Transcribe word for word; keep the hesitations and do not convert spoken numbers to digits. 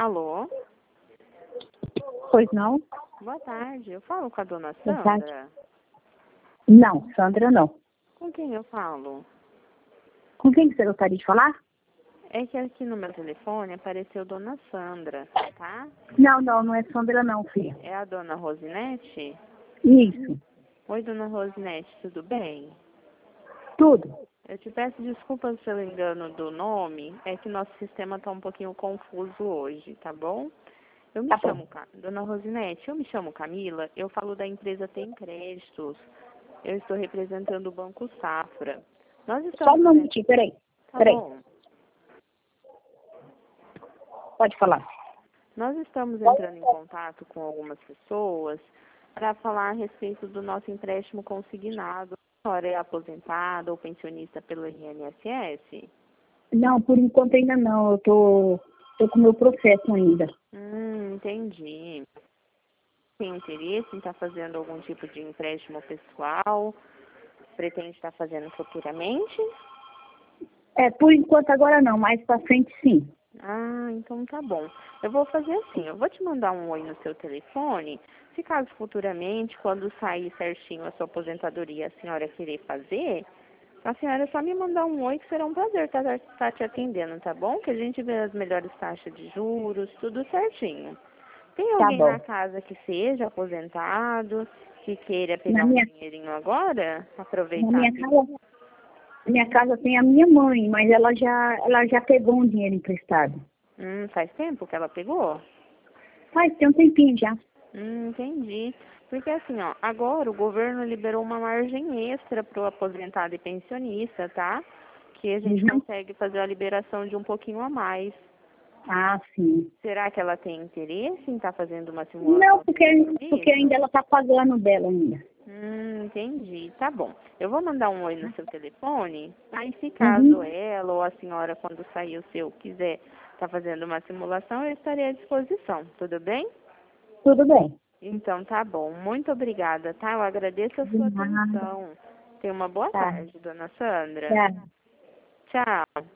Alô? Pois não? Boa tarde. Eu falo com a dona Boa tarde. Sandra? Não, Sandra não. Com quem eu falo? Com quem que você gostaria de falar? É que aqui no meu telefone apareceu dona Sandra, tá? Não, não, não é Sandra não, filha. É a dona Rosinete? Isso, Oi, dona Rosinete, tudo bem? tudo. Eu te peço desculpas pelo engano do nome, é que nosso sistema está um pouquinho confuso hoje, tá bom? Eu me Tá bom. chamo, Ca- dona Rosinete, eu me chamo Camila, eu falo da empresa Tem Créditos. Eu estou representando o Banco Safra. Nós Só um estamos... momentinho, peraí. Tá Peraí, bom. pode falar. Nós estamos entrando em contato com algumas pessoas para falar a respeito do nosso empréstimo consignado. A senhora é aposentada ou pensionista pelo I N S S? Não, por enquanto ainda não. Eu tô, tô com o meu processo ainda. Hum, entendi. Tem interesse em estar fazendo algum tipo de empréstimo pessoal? Pretende estar fazendo futuramente? É, por enquanto agora não, mais pra frente sim. Ah, então tá bom. Eu vou fazer assim, eu vou te mandar um oi no seu telefone, se caso futuramente, quando sair certinho a sua aposentadoria, a senhora querer fazer, a senhora é só me mandar um oi que será um prazer estar te atendendo, tá bom? Que a gente vê as melhores taxas de juros, tudo certinho. Tem Tá alguém na bom. casa que seja aposentado, que queira Na pegar um minha, dinheirinho agora? na Aproveitar minha que... casa, na minha casa tem a minha mãe, mas ela já, ela já pegou um dinheiro emprestado. Hum, faz tempo que ela pegou? Faz tem um tempinho já. Hum, entendi. Porque assim, ó, agora o governo liberou uma margem extra para o aposentado e pensionista, tá? Que a gente Uhum. consegue fazer a liberação de um pouquinho a mais. Ah, sim. Será que ela tem interesse em estar fazendo uma Não, simulação porque, sobre porque ainda isso? ela tá pagando dela ainda. Hum, entendi. Tá bom. Eu vou mandar um oi no seu telefone. Aí, se caso Uhum. ela ou a senhora, quando sair o seu, quiser estar fazendo uma simulação, eu estarei à disposição. Tudo bem? Tudo bem. Então, tá bom. Muito obrigada, tá? Eu agradeço a De sua nada. atenção. Tenha uma boa Tá. tarde, dona Sandra. Tá. Tchau.